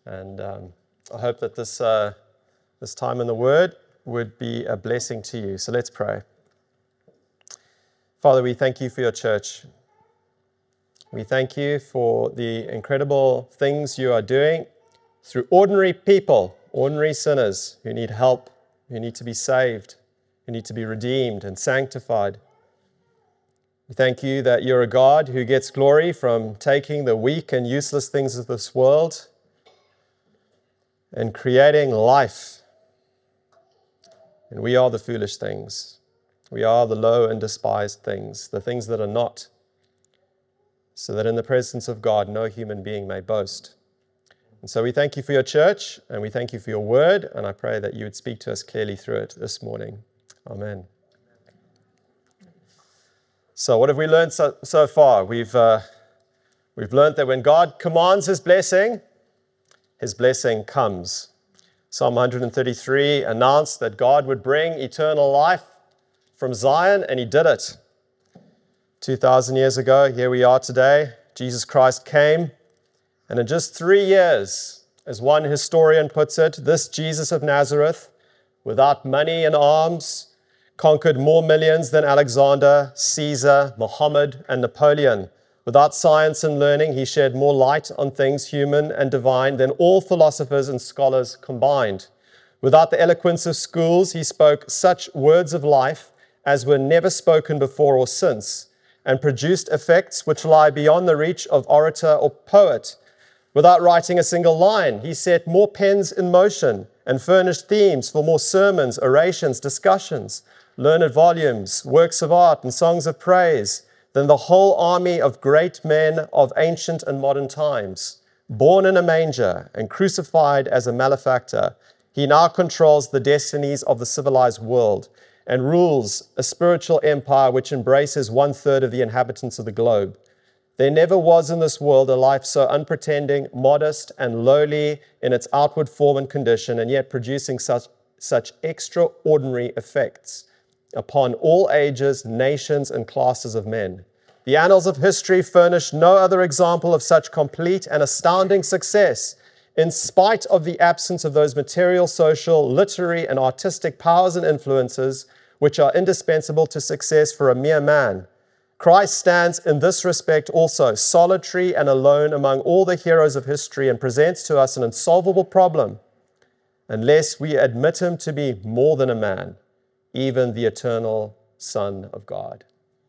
And I hope that this time in the Word would be a blessing to you. So let's pray. Father, we thank you for your church. We thank you for the incredible things you are doing through ordinary people, ordinary sinners who need help, who need to be saved, who need to be redeemed and sanctified. We thank you that you're a God who gets glory from taking the weak and useless things of this world and creating life. And we are the foolish things. We are the low and despised things, the things that are not, so that in the presence of God, no human being may boast. And so we thank you for your church, and we thank you for your word, and I pray that you would speak to us clearly through it this morning. Amen. So what have we learned so far? We've learned that when God commands his blessing comes. Psalm 133 announced that God would bring eternal life from Zion, and he did it. 2,000 years ago, here we are today. Jesus Christ came, and in just 3 years, as one historian puts it, this Jesus of Nazareth, without money and arms, conquered more millions than Alexander, Caesar, Muhammad, and Napoleon. Without science and learning, he shed more light on things human and divine than all philosophers and scholars combined. Without the eloquence of schools, he spoke such words of life as were never spoken before or since, and produced effects which lie beyond the reach of orator or poet. Without writing a single line, he set more pens in motion and furnished themes for more sermons, orations, discussions, learned volumes, works of art, and songs of praise than the whole army of great men of ancient and modern times. Born in a manger and crucified as a malefactor, he now controls the destinies of the civilized world and rules a spiritual empire which embraces 1/3 of the inhabitants of the globe. There never was in this world a life so unpretending, modest, and lowly in its outward form and condition, and yet producing such extraordinary effects upon all ages, nations, and classes of men. The annals of history furnish no other example of such complete and astounding success, in spite of the absence of those material, social, literary, and artistic powers and influences which are indispensable to success for a mere man. Christ stands in this respect also solitary and alone among all the heroes of history and presents to us an unsolvable problem unless we admit him to be more than a man, even the eternal Son of God.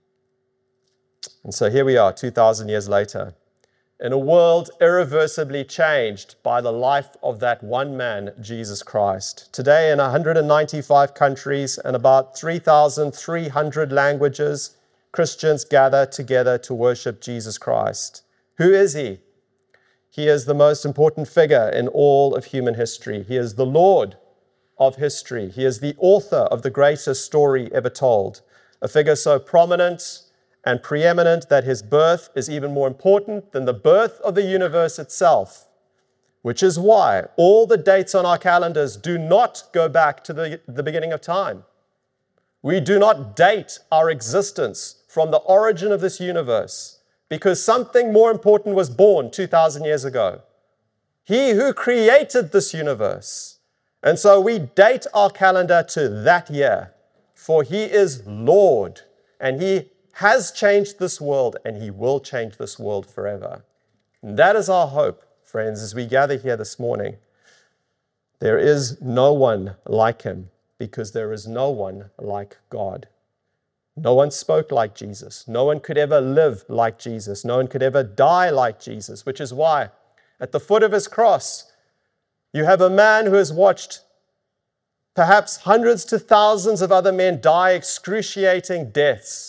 And so here we are, 2,000 years later, in a world irreversibly changed by the life of that one man, Jesus Christ. Today, in 195 countries and about 3,300 languages, Christians gather together to worship Jesus Christ. Who is he? He is the most important figure in all of human history. He is the Lord of history. He is the author of the greatest story ever told, a figure so prominent and preeminent that his birth is even more important than the birth of the universe itself, which is why all the dates on our calendars do not go back to the beginning of time. We do not date our existence from the origin of this universe because something more important was born 2,000 years ago. He who created this universe. And so we date our calendar to that year, for he is Lord, and he has changed this world, and he will change this world forever. And that is our hope, friends, as we gather here this morning. There is no one like him, because there is no one like God. No one spoke like Jesus. No one could ever live like Jesus. No one could ever die like Jesus, which is why at the foot of his cross, you have a man who has watched perhaps hundreds to thousands of other men die excruciating deaths.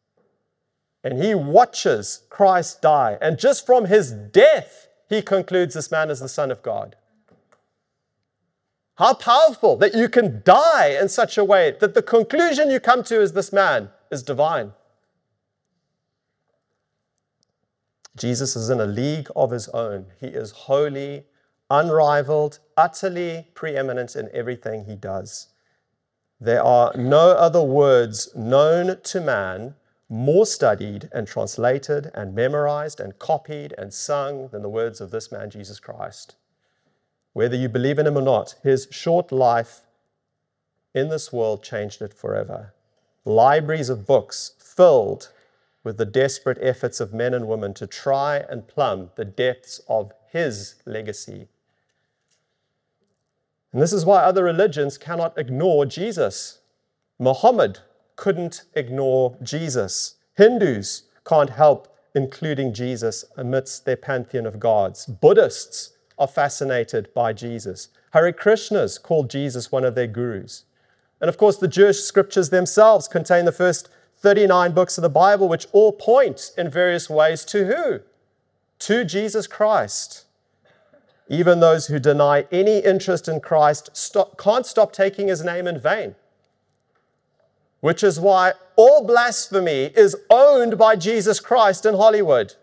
And he watches Christ die. And just from his death, he concludes this man is the Son of God. How powerful that you can die in such a way that the conclusion you come to is this man is divine. Jesus is in a league of his own. He is holy, unrivaled, utterly preeminent in everything he does. There are no other words known to man more studied and translated and memorized and copied and sung than the words of this man, Jesus Christ. Whether you believe in him or not, his short life in this world changed it forever. Libraries of books filled with the desperate efforts of men and women to try and plumb the depths of his legacy. And this is why other religions cannot ignore Jesus. Muhammad couldn't ignore Jesus. Hindus can't help including Jesus amidst their pantheon of gods. Buddhists are fascinated by Jesus. Hare Krishnas called Jesus one of their gurus. And of course, the Jewish scriptures themselves contain the first 39 books of the Bible, which all point in various ways to who? To Jesus Christ. Even those who deny any interest in Christ can't stop taking his name in vain. Which is why all blasphemy is owned by Jesus Christ in Hollywood.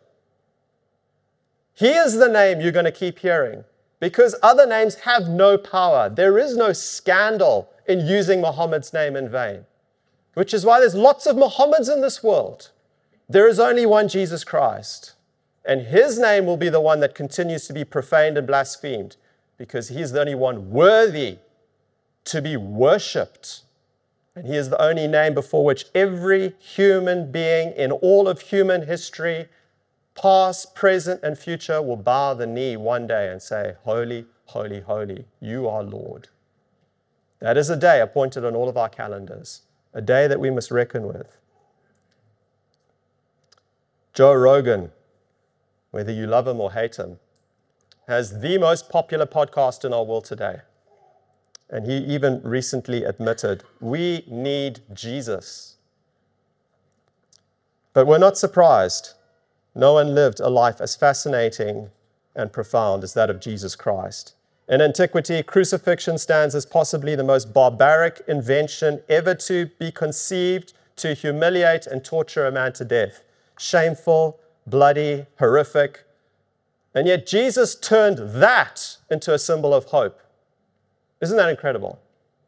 He is the name you're going to keep hearing, because other names have no power. There is no scandal in using Muhammad's name in vain. Which is why there's lots of Muhammads in this world. There is only one Jesus Christ. And his name will be the one that continues to be profaned and blasphemed, because he is the only one worthy to be worshipped. And he is the only name before which every human being in all of human history, past, present, and future, will bow the knee one day and say, "Holy, holy, holy, you are Lord." That is a day appointed on all of our calendars, a day that we must reckon with. Joe Rogan, whether you love him or hate him, has the most popular podcast in our world today. And he even recently admitted, we need Jesus. But we're not surprised. No one lived a life as fascinating and profound as that of Jesus Christ. In antiquity, crucifixion stands as possibly the most barbaric invention ever to be conceived to humiliate and torture a man to death. Shameful, bloody, horrific. And yet Jesus turned that into a symbol of hope. Isn't that incredible?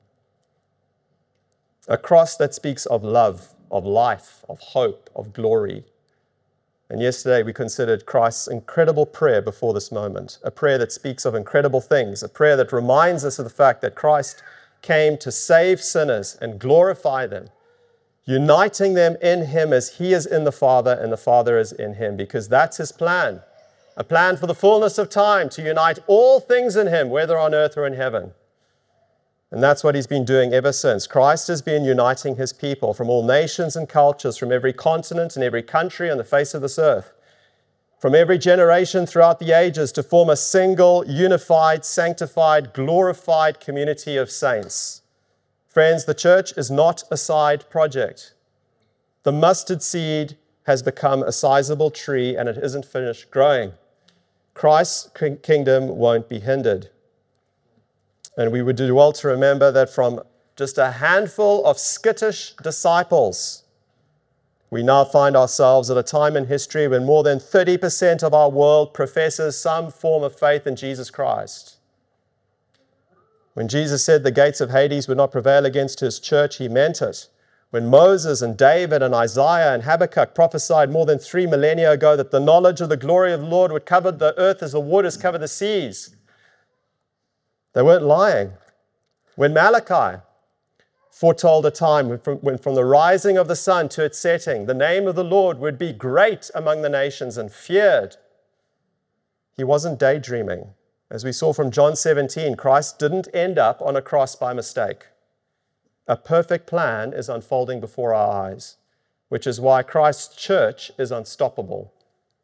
A cross that speaks of love, of life, of hope, of glory. And yesterday we considered Christ's incredible prayer before this moment, a prayer that speaks of incredible things, a prayer that reminds us of the fact that Christ came to save sinners and glorify them, uniting them in him as he is in the Father and the Father is in him, because that's his plan, a plan for the fullness of time to unite all things in him, whether on earth or in heaven. And that's what he's been doing ever since. Christ has been uniting his people from all nations and cultures, from every continent and every country on the face of this earth, from every generation throughout the ages, to form a single, unified, sanctified, glorified community of saints. Friends, the church is not a side project. The mustard seed has become a sizable tree and it isn't finished growing. Christ's kingdom won't be hindered. And we would do well to remember that from just a handful of skittish disciples, we now find ourselves at a time in history when more than 30% of our world professes some form of faith in Jesus Christ. When Jesus said the gates of Hades would not prevail against his church, he meant it. When Moses and David and Isaiah and Habakkuk prophesied more than 3 millennia ago that the knowledge of the glory of the Lord would cover the earth as the waters cover the seas, they weren't lying. When Malachi foretold a time when from the rising of the sun to its setting, the name of the Lord would be great among the nations and feared, he wasn't daydreaming. As we saw from John 17, Christ didn't end up on a cross by mistake. A perfect plan is unfolding before our eyes, which is why Christ's church is unstoppable.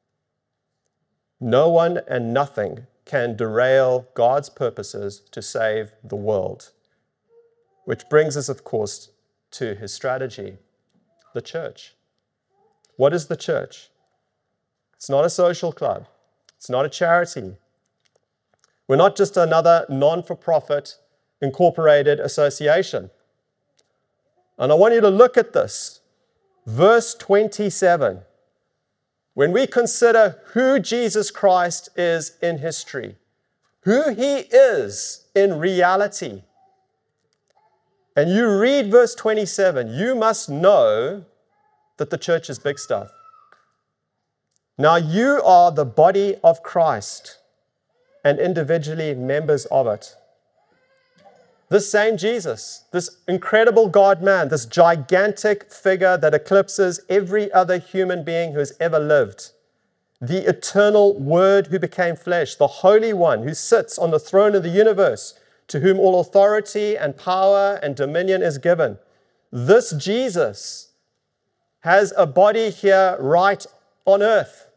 No one and nothing can derail God's purposes to save the world. Which brings us, of course, to his strategy, the church. What is the church? It's not a social club. It's not a charity. We're not just another non-for-profit incorporated association. And I want you to look at this. Verse 27. When we consider who Jesus Christ is in history, who he is in reality, and you read verse 27, you must know that the church is big stuff. Now you are the body of Christ and individually members of it. This same Jesus, this incredible God-man, this gigantic figure that eclipses every other human being who has ever lived, the eternal Word who became flesh, the Holy One who sits on the throne of the universe, to whom all authority and power and dominion is given. This Jesus has a body here right on earth.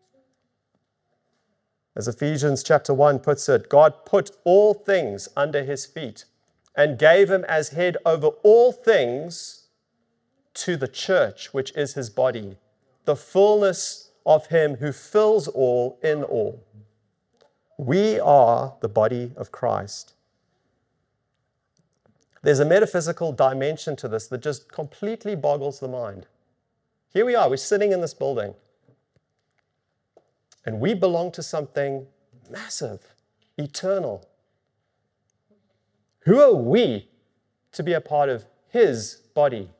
As Ephesians chapter 1 puts it, God put all things under his feet and gave him as head over all things to the church, which is his body, the fullness of him who fills all in all. We are the body of Christ. There's a metaphysical dimension to this that just completely boggles the mind. Here we are, we're sitting in this building, and we belong to something massive, eternal. Who are we to be a part of his body?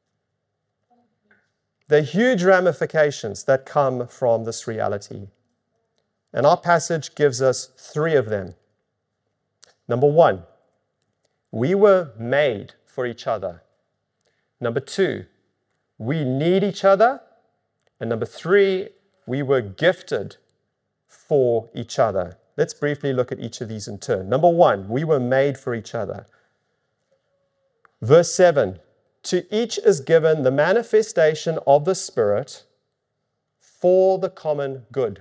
There are huge ramifications that come from this reality. And our passage gives us 3 of them. Number 1, we were made for each other. Number 2, we need each other. And number 3, we were gifted for each other. Let's briefly look at each of these in turn. Number 1, we were made for each other. Verse 7, to each is given the manifestation of the Spirit for the common good.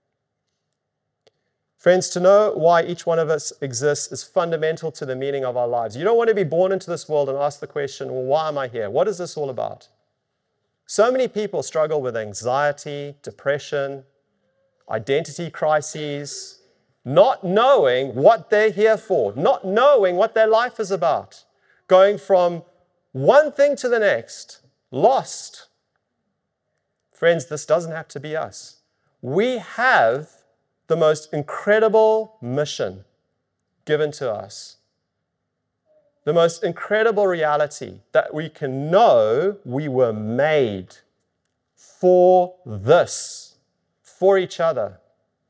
Friends, to know why each one of us exists is fundamental to the meaning of our lives. You don't want to be born into this world and ask the question, well, why am I here? What is this all about? So many people struggle with anxiety, depression, identity crises, not knowing what they're here for, not knowing what their life is about, going from one thing to the next, lost. Friends, this doesn't have to be us. We have the most incredible mission given to us. The most incredible reality that we can know we were made for this, for each other.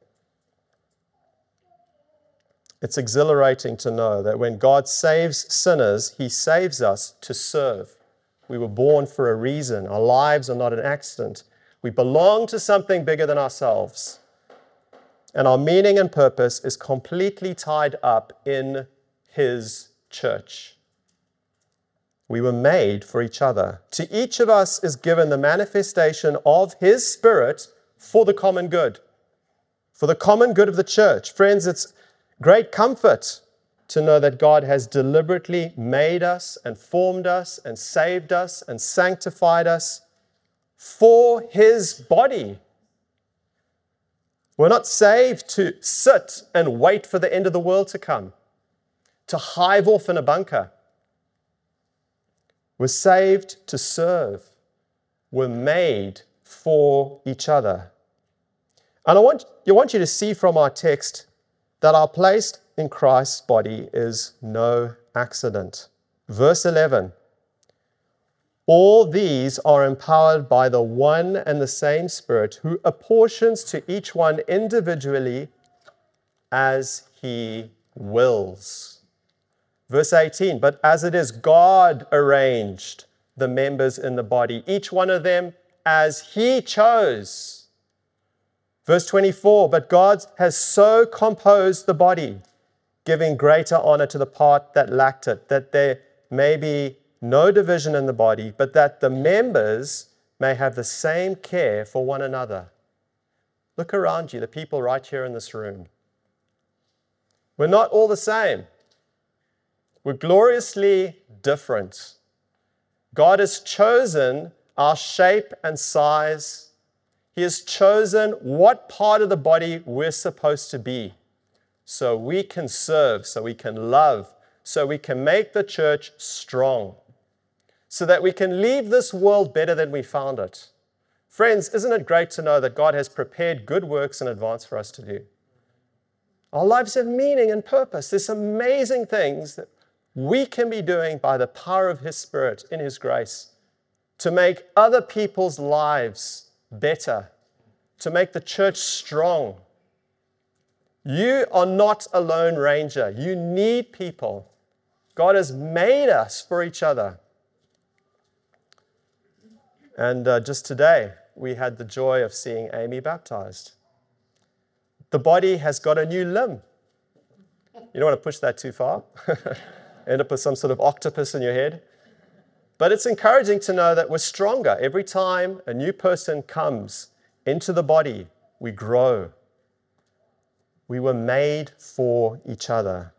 It's exhilarating to know that when God saves sinners, he saves us to serve. We were born for a reason. Our lives are not an accident. We belong to something bigger than ourselves. And our meaning and purpose is completely tied up in his church. We were made for each other. To each of us is given the manifestation of his Spirit for the common good. For the common good of the church. Friends, it's great comfort to know that God has deliberately made us and formed us and saved us and sanctified us for his body. We're not saved to sit and wait for the end of the world to come, to hive off in a bunker. We're saved to serve. We're made for each other. And I want you to see from our text that our place in Christ's body is no accident. Verse 11, all these are empowered by the one and the same Spirit who apportions to each one individually as he wills. Verse 18, but as it is God arranged the members in the body, each one of them as he chose. Verse 24, but God has so composed the body, giving greater honor to the part that lacked it, that there may be no division in the body, but that the members may have the same care for one another. Look around you, the people right here in this room. We're not all the same. We're gloriously different. God has chosen our shape and size. He has chosen what part of the body we're supposed to be, so we can serve, so we can love, so we can make the church strong, so that we can leave this world better than we found it. Friends, isn't it great to know that God has prepared good works in advance for us to do? Our lives have meaning and purpose. There's amazing things that we can be doing by the power of his Spirit in his grace to make other people's lives better, to make the church strong. You are not a lone ranger. You need people. God has made us for each other. And just today, we had the joy of seeing Amy baptized. The body has got a new limb. You don't want to push that too far. End up with some sort of octopus in your head. But it's encouraging to know that we're stronger. Every time a new person comes into the body, we grow. We were made for each other.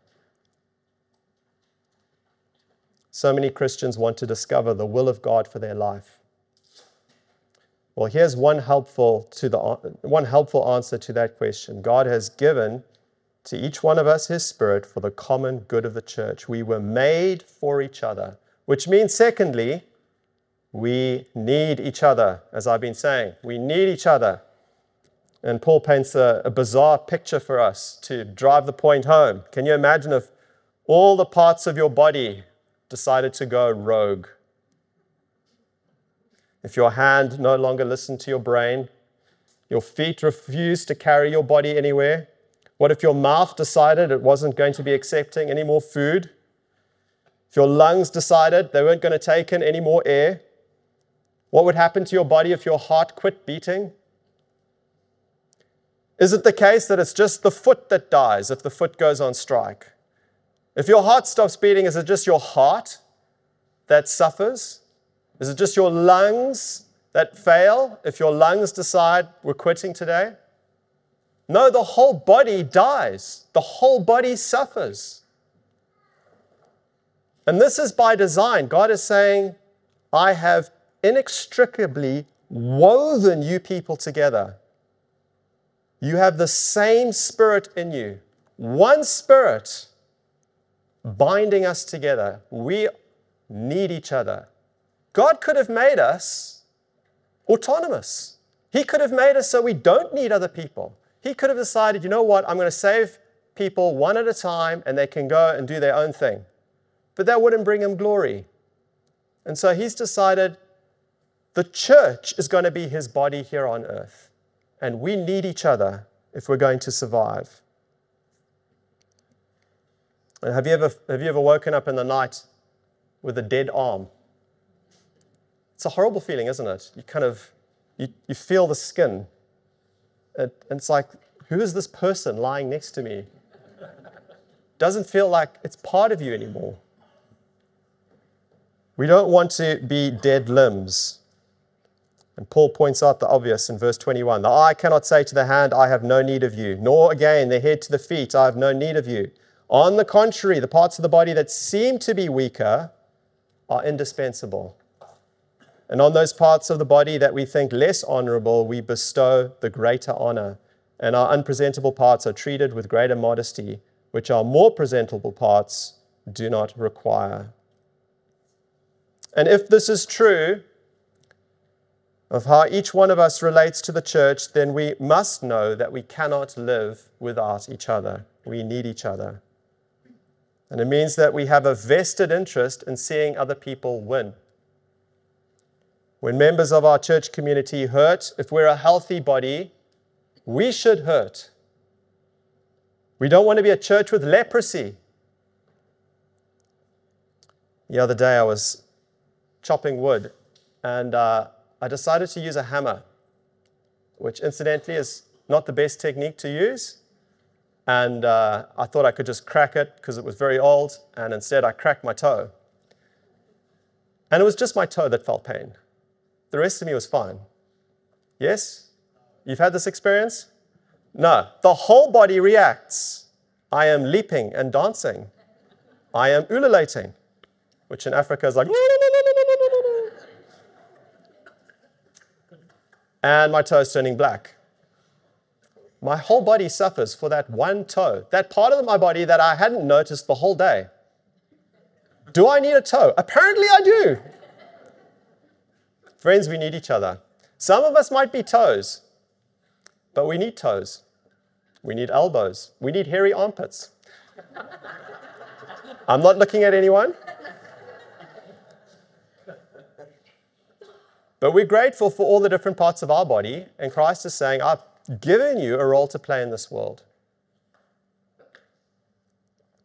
So many Christians want to discover the will of God for their life. Well, here's one helpful answer to that question. God has given to each one of us His Spirit for the common good of the church. We were made for each other, which means, secondly, we need each other, as I've been saying. We need each other. And Paul paints a bizarre picture for us to drive the point home. Can you imagine if all the parts of your body decided to go rogue? If your hand no longer listened to your brain, your feet refused to carry your body anywhere. What if your mouth decided it wasn't going to be accepting any more food? If your lungs decided they weren't going to take in any more air? What would happen to your body if your heart quit beating? Is it the case that it's just the foot that dies if the foot goes on strike? If your heart stops beating, is it just your heart that suffers? Is it just your lungs that fail if your lungs decide we're quitting today? No, the whole body dies. The whole body suffers. And this is by design. God is saying, I have inextricably woven you people together. You have the same Spirit in you. One Spirit binding us together. We need each other. God could have made us autonomous. He could have made us so we don't need other people. He could have decided, you know what, I'm going to save people one at a time and they can go and do their own thing. But that wouldn't bring Him glory. And so He's decided the church is going to be His body here on earth. And we need each other if we're going to survive. And have you ever woken up in the night with a dead arm? It's a horrible feeling, isn't it? You feel the skin. And it's like, who is this person lying next to me? Doesn't feel like it's part of you anymore. We don't want to be dead limbs. And Paul points out the obvious in verse 21. The eye cannot say to the hand, I have no need of you, nor again the head to the feet, I have no need of you. On the contrary, the parts of the body that seem to be weaker are indispensable. And on those parts of the body that we think less honorable, we bestow the greater honor. And our unpresentable parts are treated with greater modesty, which our more presentable parts do not require. And if this is true of how each one of us relates to the church, then we must know that we cannot live without each other. We need each other. And it means that we have a vested interest in seeing other people win. When members of our church community hurt, if we're a healthy body, we should hurt. We don't want to be a church with leprosy. The other day I was chopping wood and I decided to use a hammer, which incidentally is not the best technique to use. And I thought I could just crack it because it was very old, and instead I cracked my toe. And it was just my toe that felt pain. The rest of me was fine. Yes? You've had this experience? No. The whole body reacts. I am leaping and dancing. I am ululating, which in Africa is like... And my toe is turning black. My whole body suffers for that one toe, that part of my body that I hadn't noticed the whole day. Do I need a toe? Apparently I do. Friends, we need each other. Some of us might be toes, but we need toes. We need elbows. We need hairy armpits. I'm not looking at anyone. But we're grateful for all the different parts of our body, and Christ is saying, I've given you a role to play in this world.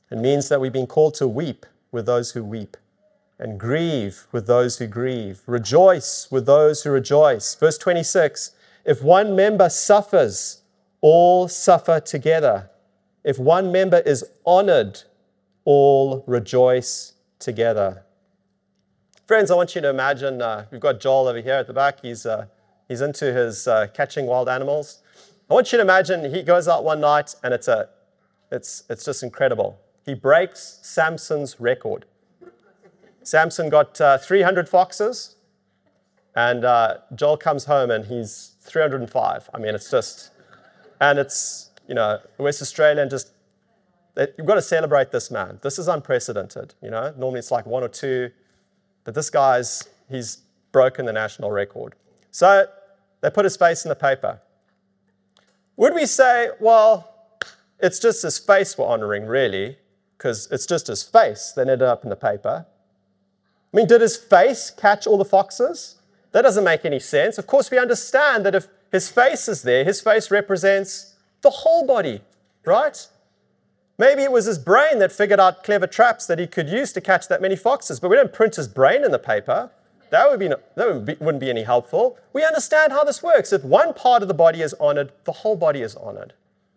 It means that we've been called to weep with those who weep, and grieve with those who grieve, rejoice with those who rejoice. Verse 26, if one member suffers, all suffer together. If one member is honored, all rejoice together. Friends, I want you to imagine, we've got Joel over here at the back. He's into his catching wild animals. I want you to imagine he goes out one night and it's just incredible. He breaks Samson's record. Samson got 300 foxes, and Joel comes home and he's 305. I mean, it's just, and it's, West Australia, and just, you've got to celebrate this man. This is unprecedented, Normally it's like one or two, but this he's broken the national record. So they put his face in the paper. Would we say, well, it's just his face we're honoring, really, because it's just his face that ended up in the paper? I mean, did his face catch all the foxes? That doesn't make any sense. Of course, we understand that if his face is there, his face represents the whole body, right? Maybe it was his brain that figured out clever traps that he could use to catch that many foxes, but we don't print his brain in the paper. That wouldn't be any helpful. We understand how this works. If one part of the body is honored, the whole body is honored.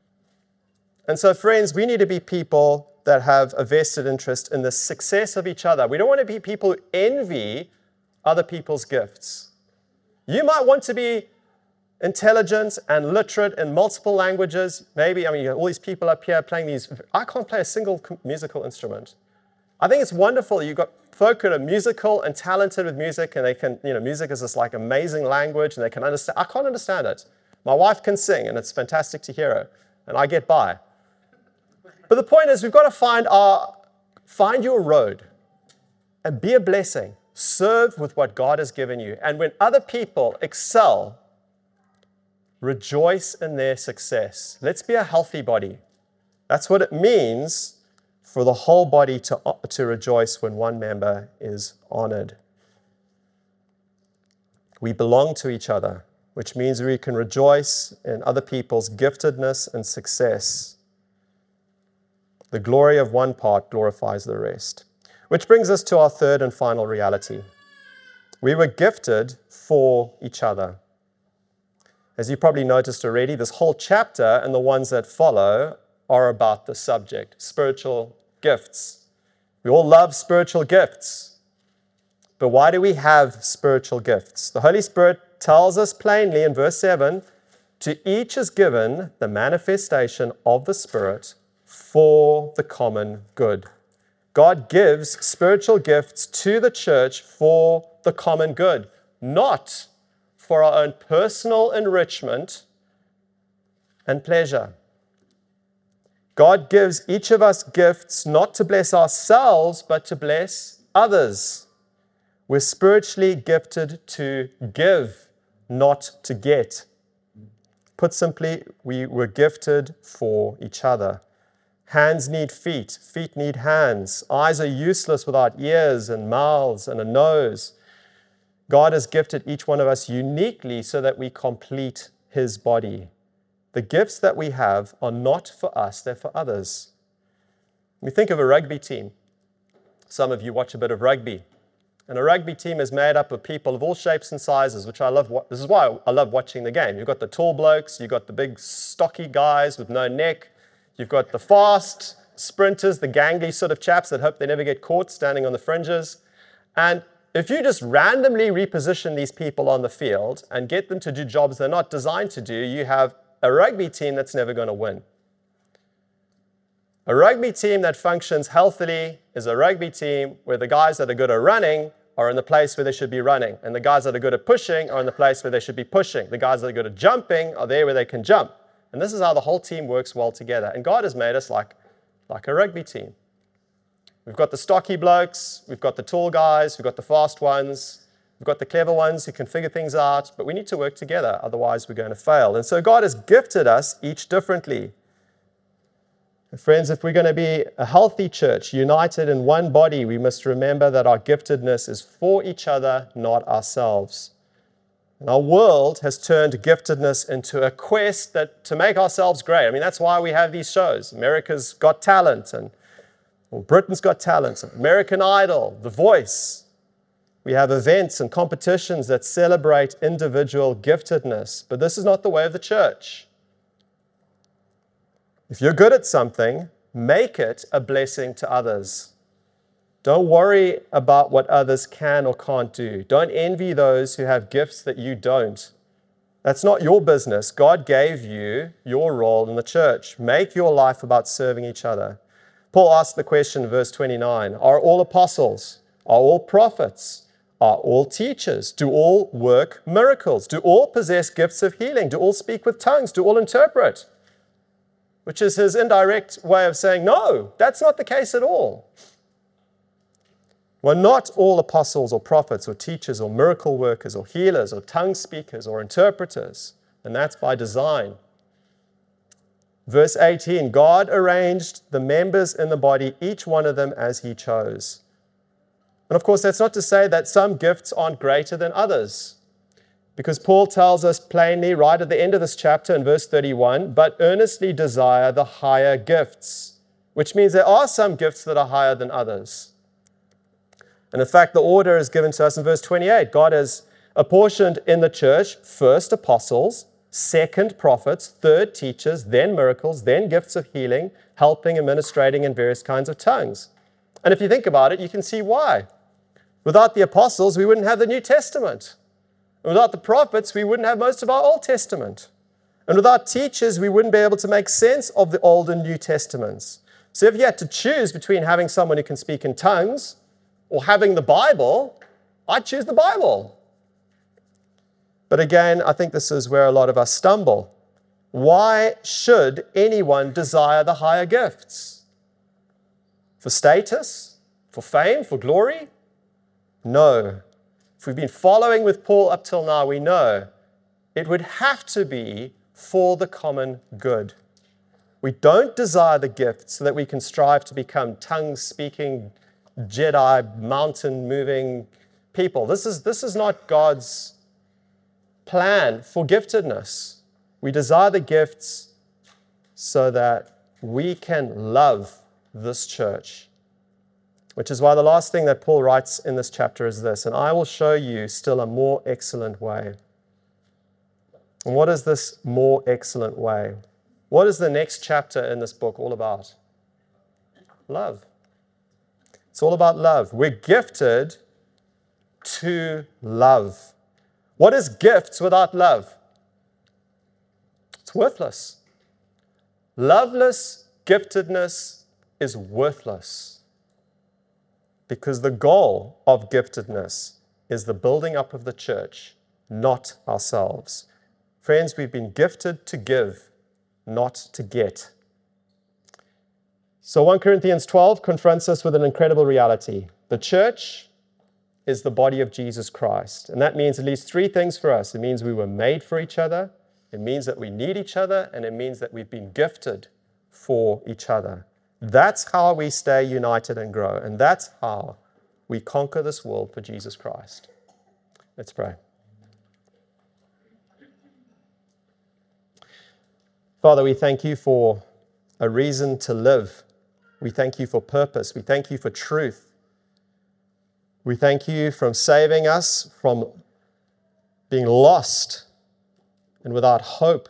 And so, friends, we need to be people that have a vested interest in the success of each other. We don't want to be people who envy other people's gifts. You might want to be intelligent and literate in multiple languages. Maybe, you have all these people up here playing these. I can't play a single musical instrument. I think it's wonderful. You've got folk who are musical and talented with music, and they can, music is this like amazing language, and they can understand. I can't understand it. My wife can sing, and it's fantastic to hear her, and I get by. But the point is, we've got to find your road and be a blessing. Serve with what God has given you. And when other people excel, rejoice in their success. Let's be a healthy body. That's what it means for the whole body to rejoice when one member is honored. We belong to each other, which means we can rejoice in other people's giftedness and success. The glory of one part glorifies the rest. Which brings us to our third and final reality. We were gifted for each other. As you probably noticed already, this whole chapter and the ones that follow are about the subject, spiritual gifts. We all love spiritual gifts. But why do we have spiritual gifts? The Holy Spirit tells us plainly in verse 7, to each is given the manifestation of the Spirit for the common good. God gives spiritual gifts to the church for the common good, not for our own personal enrichment and pleasure. God gives each of us gifts not to bless ourselves, but to bless others. We're spiritually gifted to give, not to get. Put simply, we were gifted for each other. Hands need feet, feet need hands. Eyes are useless without ears and mouths and a nose. God has gifted each one of us uniquely so that we complete His body. The gifts that we have are not for us, they're for others. We think of a rugby team. Some of you watch a bit of rugby. And a rugby team is made up of people of all shapes and sizes, which I love. This is why I love watching the game. You've got the tall blokes, you've got the big stocky guys with no neck, you've got the fast sprinters, the gangly sort of chaps that hope they never get caught standing on the fringes. And if you just randomly reposition these people on the field and get them to do jobs they're not designed to do, you have a rugby team that's never going to win. A rugby team that functions healthily is a rugby team where the guys that are good at running are in the place where they should be running, and the guys that are good at pushing are in the place where they should be pushing. The guys that are good at jumping are there where they can jump. And this is how the whole team works well together. And God has made us like a rugby team. We've got the stocky blokes, we've got the tall guys, we've got the fast ones, we've got the clever ones who can figure things out, but we need to work together, otherwise we're going to fail. And so God has gifted us each differently. And friends, if we're going to be a healthy church, united in one body, we must remember that our giftedness is for each other, not ourselves. And our world has turned giftedness into a quest to make ourselves great. I mean, that's why we have these shows. America's Got Talent and or Britain's Got Talent, American Idol, The Voice. We have events and competitions that celebrate individual giftedness, but this is not the way of the church. If you're good at something, make it a blessing to others. Don't worry about what others can or can't do. Don't envy those who have gifts that you don't. That's not your business. God gave you your role in the church. Make your life about serving each other. Paul asked the question in verse 29, are all apostles? Are all prophets? Are all teachers? Do all work miracles? Do all possess gifts of healing? Do all speak with tongues? Do all interpret? Which is his indirect way of saying, no, that's not the case at all. Well, not all apostles or prophets or teachers or miracle workers or healers or tongue speakers or interpreters, and that's by design. Verse 18, God arranged the members in the body, each one of them as he chose. And of course, that's not to say that some gifts aren't greater than others, because Paul tells us plainly right at the end of this chapter in verse 31, but earnestly desire the higher gifts, which means there are some gifts that are higher than others. And in fact, the order is given to us in verse 28. God has apportioned in the church first apostles, second prophets, third teachers, then miracles, then gifts of healing, helping, administrating, and various kinds of tongues. And if you think about it, you can see why. Without the apostles, we wouldn't have the New Testament. And without the prophets, we wouldn't have most of our Old Testament. And without teachers, we wouldn't be able to make sense of the Old and New Testaments. So if you had to choose between having someone who can speak in tongues or having the Bible, I'd choose the Bible. But again, I think this is where a lot of us stumble. Why should anyone desire the higher gifts? For status? For fame? For glory? No. If we've been following with Paul up till now, we know it would have to be for the common good. We don't desire the gift so that we can strive to become tongue-speaking, Jedi, mountain-moving people. This is not God's plan for giftedness. We desire the gifts so that we can love this church. Which is why the last thing that Paul writes in this chapter is this, and I will show you still a more excellent way. And what is this more excellent way? What is the next chapter in this book all about? Love. It's all about love. We're gifted to love. What is gifts without love? It's worthless. Loveless giftedness is worthless, because the goal of giftedness is the building up of the church, not ourselves. Friends, we've been gifted to give, not to get. So 1 Corinthians 12 confronts us with an incredible reality. The church is the body of Jesus Christ. And that means at least three things for us. It means we were made for each other. It means that we need each other. And it means that we've been gifted for each other. That's how we stay united and grow. And that's how we conquer this world for Jesus Christ. Let's pray. Father, we thank you for a reason to live. We thank you for purpose. We thank you for truth. We thank you for saving us from being lost and without hope,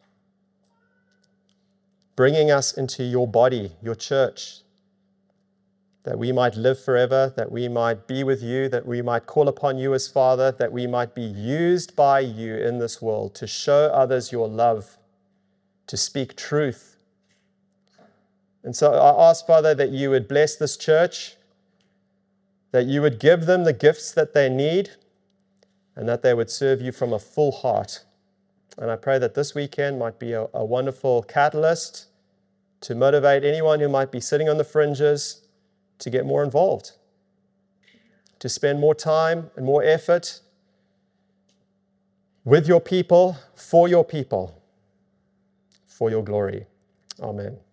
bringing us into your body, your church, that we might live forever, that we might be with you, that we might call upon you as Father, that we might be used by you in this world to show others your love, to speak truth. And so I ask, Father, that you would bless this church, that you would give them the gifts that they need, and that they would serve you from a full heart. And I pray that this weekend might be a wonderful catalyst to motivate anyone who might be sitting on the fringes to get more involved, to spend more time and more effort with your people, for your glory. Amen.